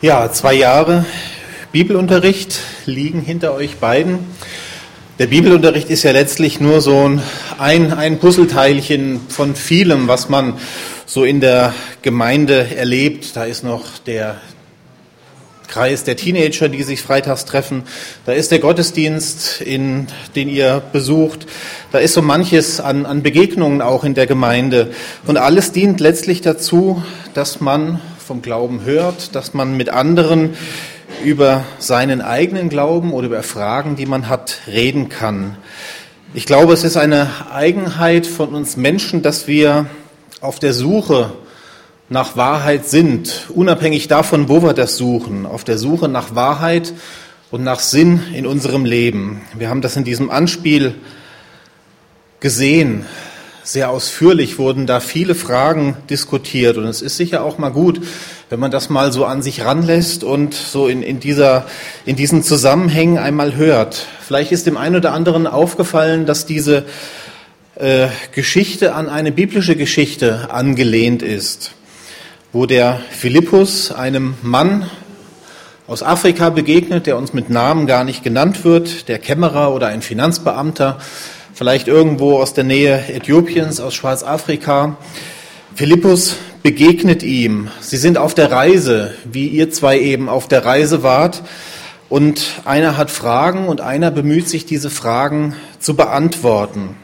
Ja, 2 Jahre Bibelunterricht liegen hinter euch beiden. Der Bibelunterricht ist ja letztlich nur so ein Puzzleteilchen von vielem, was man so in der Gemeinde erlebt. Da ist noch der Kreis der Teenager, die sich freitags treffen. Da ist der Gottesdienst, den ihr besucht. Da ist so manches an Begegnungen auch in der Gemeinde. Und alles dient letztlich dazu, dass man vom Glauben hört, dass man mit anderen über seinen eigenen Glauben oder über Fragen, die man hat, reden kann. Ich glaube, es ist eine Eigenheit von uns Menschen, dass wir auf der Suche nach Wahrheit sind, unabhängig davon, wo wir das suchen, auf der Suche nach Wahrheit und nach Sinn in unserem Leben. Wir haben das in diesem Anspiel gesehen. Sehr ausführlich wurden da viele Fragen diskutiert und es ist sicher auch mal gut, wenn man das mal so an sich ranlässt und so in diesen Zusammenhängen einmal hört. Vielleicht ist dem einen oder anderen aufgefallen, dass diese Geschichte an eine biblische Geschichte angelehnt ist, wo der Philippus einem Mann aus Afrika begegnet, der uns mit Namen gar nicht genannt wird, der Kämmerer oder ein Finanzbeamter, vielleicht irgendwo aus der Nähe Äthiopiens, aus Schwarzafrika. Philippus begegnet ihm. Sie sind auf der Reise, wie ihr zwei eben auf der Reise wart. Und einer hat Fragen und einer bemüht sich, diese Fragen zu beantworten.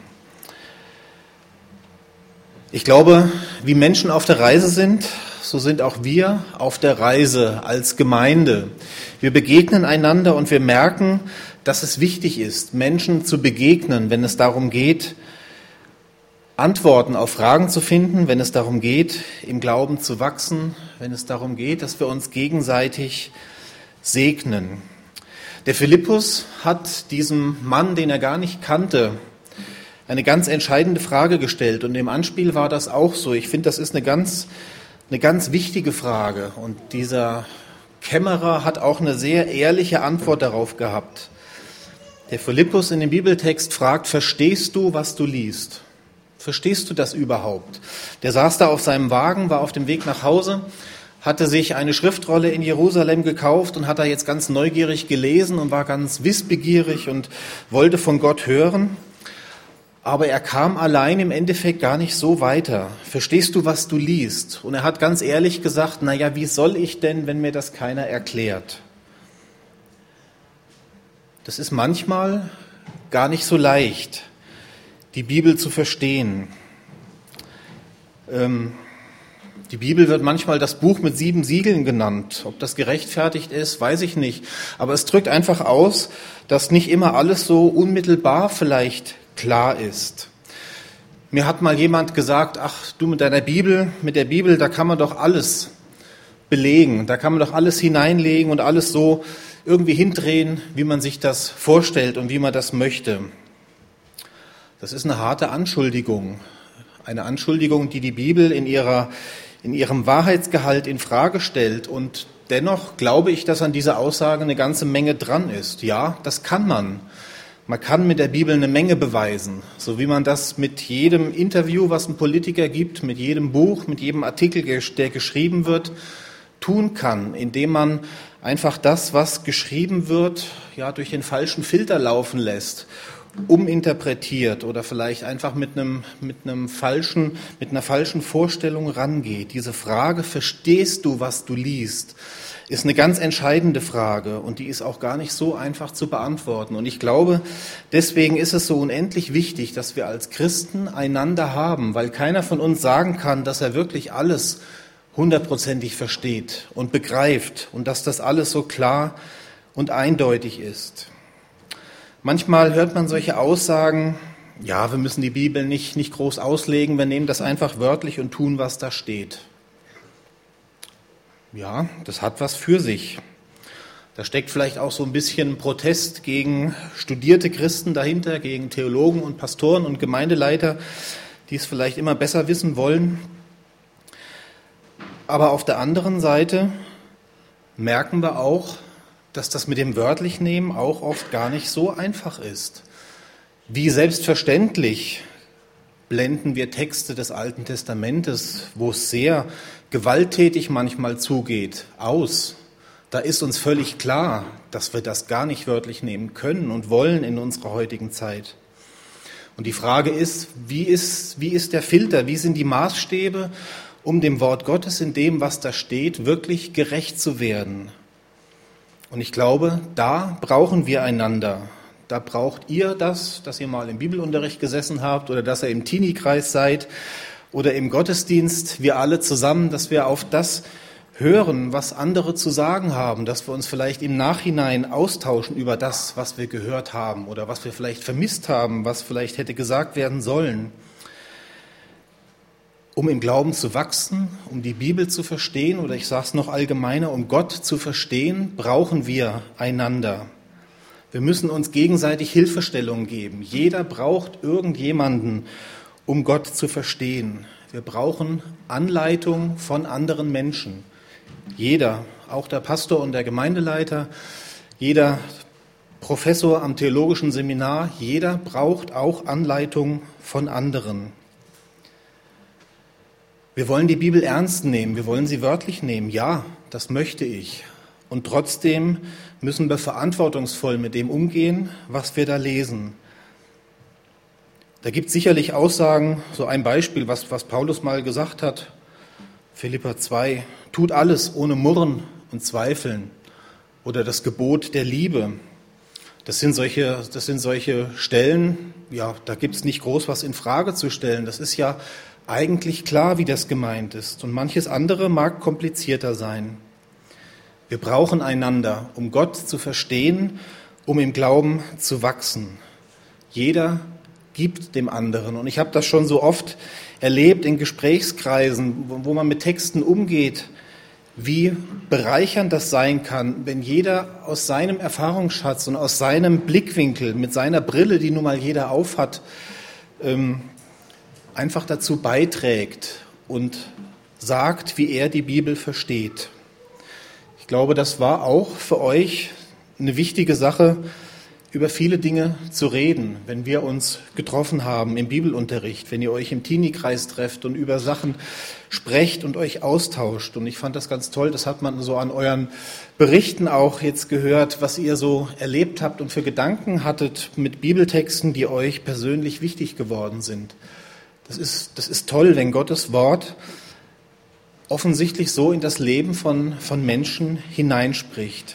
Ich glaube, wie Menschen auf der Reise sind, so sind auch wir auf der Reise als Gemeinde. Wir begegnen einander und wir merken, dass es wichtig ist, Menschen zu begegnen, wenn es darum geht, Antworten auf Fragen zu finden, wenn es darum geht, im Glauben zu wachsen, wenn es darum geht, dass wir uns gegenseitig segnen. Der Philippus hat diesem Mann, den er gar nicht kannte, eine ganz entscheidende Frage gestellt und im Anspiel war das auch so. Ich finde, das ist eine ganz wichtige Frage und dieser Kämmerer hat auch eine sehr ehrliche Antwort darauf gehabt. Der Philippus in dem Bibeltext fragt, verstehst du, was du liest? Verstehst du das überhaupt? Der saß da auf seinem Wagen, war auf dem Weg nach Hause, hatte sich eine Schriftrolle in Jerusalem gekauft und hat da jetzt ganz neugierig gelesen und war ganz wissbegierig und wollte von Gott hören. Aber er kam allein im Endeffekt gar nicht so weiter. Verstehst du, was du liest? Und er hat ganz ehrlich gesagt, wie soll ich denn, wenn mir das keiner erklärt? Das ist manchmal gar nicht so leicht, die Bibel zu verstehen. Die Bibel wird manchmal das Buch mit 7 Siegeln genannt. Ob das gerechtfertigt ist, weiß ich nicht. Aber es drückt einfach aus, dass nicht immer alles so unmittelbar vielleicht klar ist. Mir hat mal jemand gesagt, ach du mit der Bibel, da kann man doch alles belegen, da kann man doch alles hineinlegen und alles so irgendwie hindrehen, wie man sich das vorstellt und wie man das möchte. Das ist eine harte Anschuldigung. Eine Anschuldigung, die Bibel in ihrem Wahrheitsgehalt in Frage stellt. Und dennoch glaube ich, dass an dieser Aussage eine ganze Menge dran ist. Ja, das kann man. Man kann mit der Bibel eine Menge beweisen. So wie man das mit jedem Interview, was ein Politiker gibt, mit jedem Buch, mit jedem Artikel, der geschrieben wird, tun kann, indem man einfach das, was geschrieben wird, durch den falschen Filter laufen lässt, uminterpretiert oder vielleicht einfach mit einer falschen Vorstellung rangeht. Diese Frage, verstehst du, was du liest, ist eine ganz entscheidende Frage und die ist auch gar nicht so einfach zu beantworten. Und ich glaube, deswegen ist es so unendlich wichtig, dass wir als Christen einander haben, weil keiner von uns sagen kann, dass er wirklich alles 100%ig versteht und begreift und dass das alles so klar und eindeutig ist. Manchmal hört man solche Aussagen, wir müssen die Bibel nicht groß auslegen, wir nehmen das einfach wörtlich und tun, was da steht. Ja, das hat was für sich. Da steckt vielleicht auch so ein bisschen Protest gegen studierte Christen dahinter, gegen Theologen und Pastoren und Gemeindeleiter, die es vielleicht immer besser wissen wollen. Aber auf der anderen Seite merken wir auch, dass das mit dem Wörtlichnehmen auch oft gar nicht so einfach ist. Wie selbstverständlich blenden wir Texte des Alten Testamentes, wo es sehr gewalttätig manchmal zugeht, aus. Da ist uns völlig klar, dass wir das gar nicht wörtlich nehmen können und wollen in unserer heutigen Zeit. Und die Frage ist, wie ist der Filter, wie sind die Maßstäbe, um dem Wort Gottes in dem, was da steht, wirklich gerecht zu werden? Und ich glaube, da brauchen wir einander. Da braucht ihr das, dass ihr mal im Bibelunterricht gesessen habt oder dass ihr im Teenie-Kreis seid oder im Gottesdienst, wir alle zusammen, dass wir auf das hören, was andere zu sagen haben, dass wir uns vielleicht im Nachhinein austauschen über das, was wir gehört haben oder was wir vielleicht vermisst haben, was vielleicht hätte gesagt werden sollen. Um im Glauben zu wachsen, um die Bibel zu verstehen oder ich sage es noch allgemeiner, um Gott zu verstehen, brauchen wir einander. Wir müssen uns gegenseitig Hilfestellung geben. Jeder braucht irgendjemanden, um Gott zu verstehen. Wir brauchen Anleitung von anderen Menschen. Jeder, auch der Pastor und der Gemeindeleiter, jeder Professor am theologischen Seminar, jeder braucht auch Anleitung von anderen. Wir wollen die Bibel ernst nehmen, wir wollen sie wörtlich nehmen. Ja, das möchte ich. Und trotzdem müssen wir verantwortungsvoll mit dem umgehen, was wir da lesen. Da gibt es sicherlich Aussagen, so ein Beispiel, was Paulus mal gesagt hat, Philipper 2, tut alles ohne Murren und Zweifeln oder das Gebot der Liebe. Das sind solche Stellen, ja, da gibt es nicht groß was in Frage zu stellen. Das ist ja eigentlich klar, wie das gemeint ist. Und manches andere mag komplizierter sein. Wir brauchen einander, um Gott zu verstehen, um im Glauben zu wachsen. Jeder gibt dem anderen. Und ich habe das schon so oft erlebt in Gesprächskreisen, wo man mit Texten umgeht, wie bereichernd das sein kann, wenn jeder aus seinem Erfahrungsschatz und aus seinem Blickwinkel, mit seiner Brille, die nun mal jeder aufhat, einfach dazu beiträgt und sagt, wie er die Bibel versteht. Ich glaube, das war auch für euch eine wichtige Sache, über viele Dinge zu reden, wenn wir uns getroffen haben im Bibelunterricht, wenn ihr euch im Teenie-Kreis trefft und über Sachen sprecht und euch austauscht. Und ich fand das ganz toll, das hat man so an euren Berichten auch jetzt gehört, was ihr so erlebt habt und für Gedanken hattet mit Bibeltexten, die euch persönlich wichtig geworden sind. Das ist toll, wenn Gottes Wort offensichtlich so in das Leben von Menschen hineinspricht.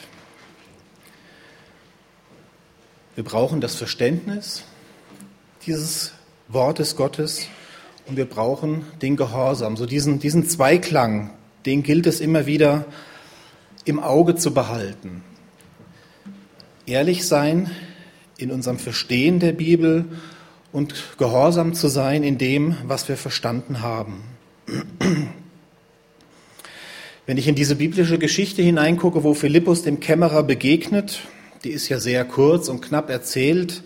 Wir brauchen das Verständnis dieses Wortes Gottes und wir brauchen den Gehorsam. So diesen Zweiklang, den gilt es immer wieder im Auge zu behalten. Ehrlich sein in unserem Verstehen der Bibel und gehorsam zu sein in dem, was wir verstanden haben. Wenn ich in diese biblische Geschichte hineingucke, wo Philippus dem Kämmerer begegnet, die ist ja sehr kurz und knapp erzählt,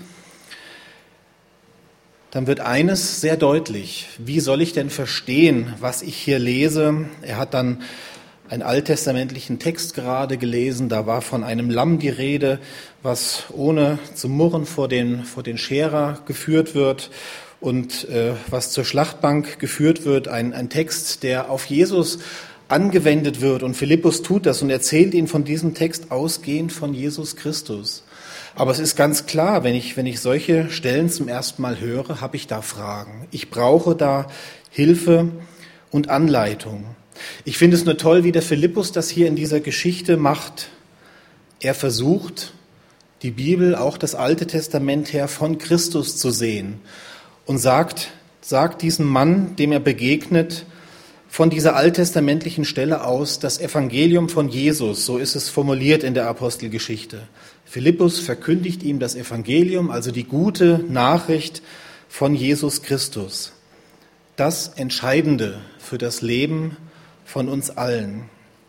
dann wird eines sehr deutlich. Wie soll ich denn verstehen, was ich hier lese? Er hat dann einen alttestamentlichen Text gerade gelesen, da war von einem Lamm die Rede, was ohne zu murren vor den Scherer geführt wird und was zur Schlachtbank geführt wird. Ein Text, der auf Jesus angewendet wird. Und Philippus tut das und erzählt ihn von diesem Text ausgehend von Jesus Christus. Aber es ist ganz klar, wenn ich solche Stellen zum ersten Mal höre, habe ich da Fragen. Ich brauche da Hilfe und Anleitung. Ich finde es nur toll, wie der Philippus das hier in dieser Geschichte macht. Er versucht, die Bibel, auch das Alte Testament her, von Christus zu sehen und sagt diesem Mann, dem er begegnet, von dieser alttestamentlichen Stelle aus das Evangelium von Jesus, so ist es formuliert in der Apostelgeschichte. Philippus verkündigt ihm das Evangelium, also die gute Nachricht von Jesus Christus. Das Entscheidende für das Leben von uns allen.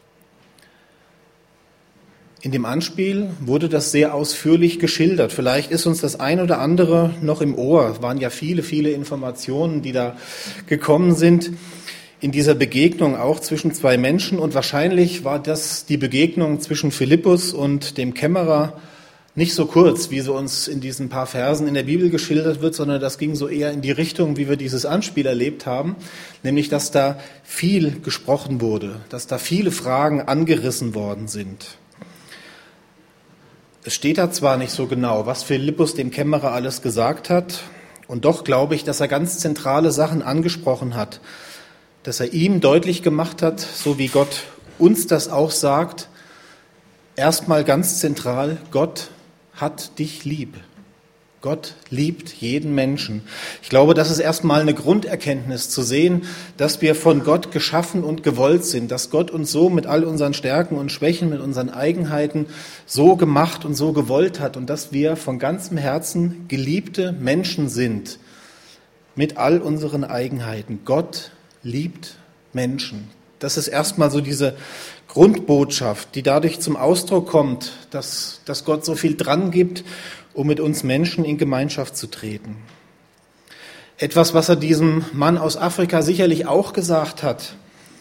In dem Anspiel wurde das sehr ausführlich geschildert. Vielleicht ist uns das ein oder andere noch im Ohr. Es waren ja viele, viele Informationen, die da gekommen sind in dieser Begegnung auch zwischen zwei Menschen. Und wahrscheinlich war das die Begegnung zwischen Philippus und dem Kämmerer nicht so kurz, wie sie uns in diesen paar Versen in der Bibel geschildert wird, sondern das ging so eher in die Richtung, wie wir dieses Anspiel erlebt haben, nämlich, dass da viel gesprochen wurde, dass da viele Fragen angerissen worden sind. Es steht da zwar nicht so genau, was Philippus dem Kämmerer alles gesagt hat, und doch glaube ich, dass er ganz zentrale Sachen angesprochen hat, dass er ihm deutlich gemacht hat, so wie Gott uns das auch sagt, erstmal ganz zentral, Gott hat dich lieb. Gott liebt jeden Menschen. Ich glaube, das ist erstmal eine Grunderkenntnis zu sehen, dass wir von Gott geschaffen und gewollt sind, dass Gott uns so mit all unseren Stärken und Schwächen, mit unseren Eigenheiten so gemacht und so gewollt hat und dass wir von ganzem Herzen geliebte Menschen sind, mit all unseren Eigenheiten. Gott liebt Menschen. Das ist erstmal so diese Grundbotschaft, die dadurch zum Ausdruck kommt, dass Gott so viel dran gibt, um mit uns Menschen in Gemeinschaft zu treten. Etwas, was er diesem Mann aus Afrika sicherlich auch gesagt hat,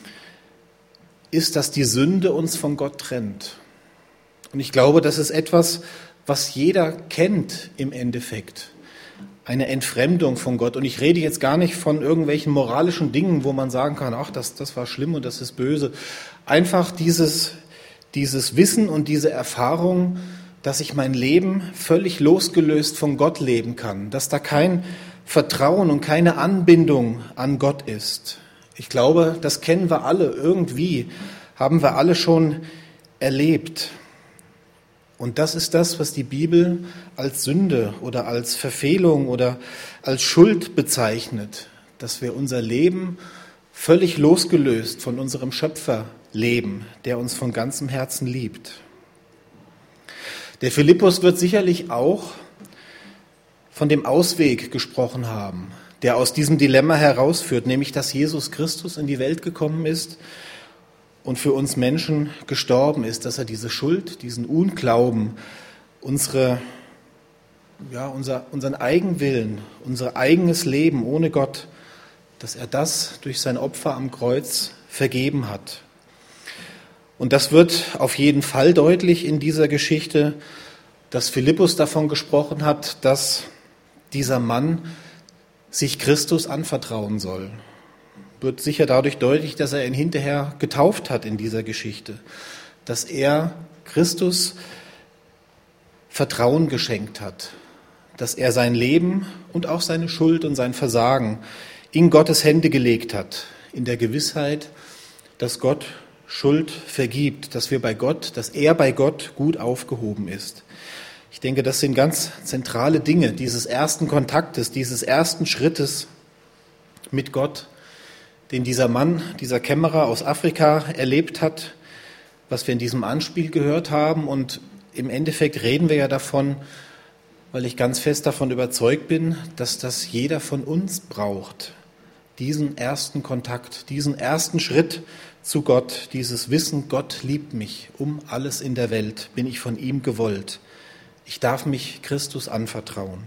ist, dass die Sünde uns von Gott trennt. Und ich glaube, das ist etwas, was jeder kennt im Endeffekt. Eine Entfremdung von Gott. Und ich rede jetzt gar nicht von irgendwelchen moralischen Dingen, wo man sagen kann, ach, das war schlimm und das ist böse. Einfach dieses Wissen und diese Erfahrung, dass ich mein Leben völlig losgelöst von Gott leben kann, dass da kein Vertrauen und keine Anbindung an Gott ist. Ich glaube, das kennen wir alle irgendwie, haben wir alle schon erlebt. Und das ist das, was die Bibel als Sünde oder als Verfehlung oder als Schuld bezeichnet, dass wir unser Leben völlig losgelöst von unserem Schöpfer leben, der uns von ganzem Herzen liebt. Der Philippus wird sicherlich auch von dem Ausweg gesprochen haben, der aus diesem Dilemma herausführt, nämlich dass Jesus Christus in die Welt gekommen ist und für uns Menschen gestorben ist, dass er diese Schuld, diesen Unglauben, unseren Eigenwillen, unser eigenes Leben ohne Gott, dass er das durch sein Opfer am Kreuz vergeben hat. Und das wird auf jeden Fall deutlich in dieser Geschichte, dass Philippus davon gesprochen hat, dass dieser Mann sich Christus anvertrauen soll. Wird sicher dadurch deutlich, dass er ihn hinterher getauft hat in dieser Geschichte, dass er Christus Vertrauen geschenkt hat, dass er sein Leben und auch seine Schuld und sein Versagen in Gottes Hände gelegt hat, in der Gewissheit, dass Gott Schuld vergibt, dass er bei Gott gut aufgehoben ist. Ich denke, das sind ganz zentrale Dinge dieses ersten Kontaktes, dieses ersten Schrittes mit Gott, den dieser Mann, dieser Kämmerer aus Afrika erlebt hat, was wir in diesem Anspiel gehört haben. Und im Endeffekt reden wir ja davon, weil ich ganz fest davon überzeugt bin, dass das jeder von uns braucht. Diesen ersten Kontakt, diesen ersten Schritt zu Gott, dieses Wissen, Gott liebt mich, um alles in der Welt bin ich von ihm gewollt. Ich darf mich Christus anvertrauen.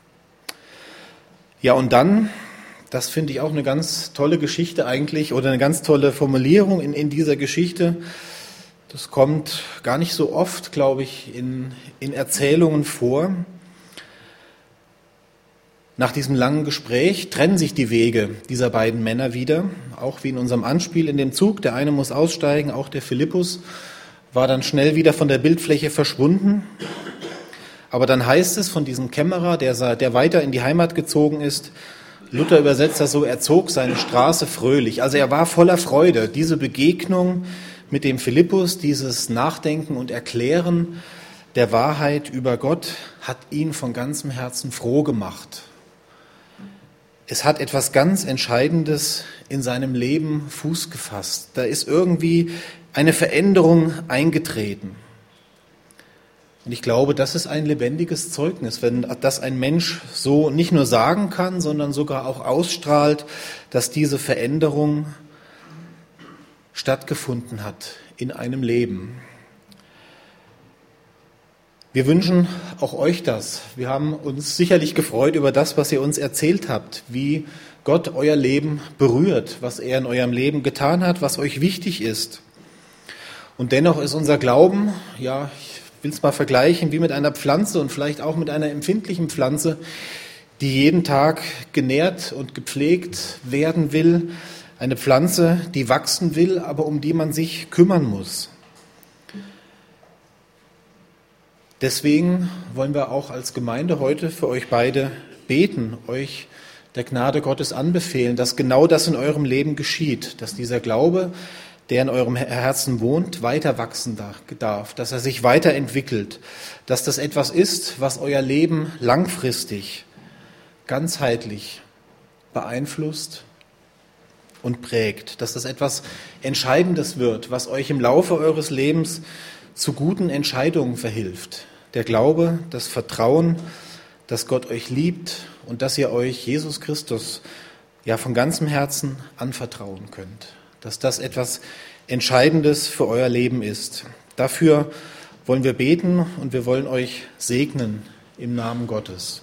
Ja, und dann, das finde ich auch eine ganz tolle Geschichte eigentlich oder eine ganz tolle Formulierung in dieser Geschichte. Das kommt gar nicht so oft, glaube ich, in Erzählungen vor. Nach diesem langen Gespräch trennen sich die Wege dieser beiden Männer wieder, auch wie in unserem Anspiel in dem Zug. Der eine muss aussteigen, auch der Philippus war dann schnell wieder von der Bildfläche verschwunden. Aber dann heißt es von diesem Kämmerer, der weiter in die Heimat gezogen ist, Luther übersetzt das so, er zog seine Straße fröhlich. Also er war voller Freude. Diese Begegnung mit dem Philippus, dieses Nachdenken und Erklären der Wahrheit über Gott hat ihn von ganzem Herzen froh gemacht. Es hat etwas ganz Entscheidendes in seinem Leben Fuß gefasst. Da ist irgendwie eine Veränderung eingetreten. Und ich glaube, das ist ein lebendiges Zeugnis, wenn das ein Mensch so nicht nur sagen kann, sondern sogar auch ausstrahlt, dass diese Veränderung stattgefunden hat in einem Leben. Wir wünschen auch euch das. Wir haben uns sicherlich gefreut über das, was ihr uns erzählt habt, wie Gott euer Leben berührt, was er in eurem Leben getan hat, was euch wichtig ist. Und dennoch ist unser Glauben, ja, ich will es mal vergleichen, wie mit einer Pflanze und vielleicht auch mit einer empfindlichen Pflanze, die jeden Tag genährt und gepflegt werden will. Eine Pflanze, die wachsen will, aber um die man sich kümmern muss. Deswegen wollen wir auch als Gemeinde heute für euch beide beten, euch der Gnade Gottes anbefehlen, dass genau das in eurem Leben geschieht, dass dieser Glaube, der in eurem Herzen wohnt, weiter wachsen darf, dass er sich weiterentwickelt, dass das etwas ist, was euer Leben langfristig, ganzheitlich beeinflusst und prägt, dass das etwas Entscheidendes wird, was euch im Laufe eures Lebens zu guten Entscheidungen verhilft. Der Glaube, das Vertrauen, dass Gott euch liebt und dass ihr euch Jesus Christus ja von ganzem Herzen anvertrauen könnt. Dass das etwas Entscheidendes für euer Leben ist. Dafür wollen wir beten und wir wollen euch segnen im Namen Gottes.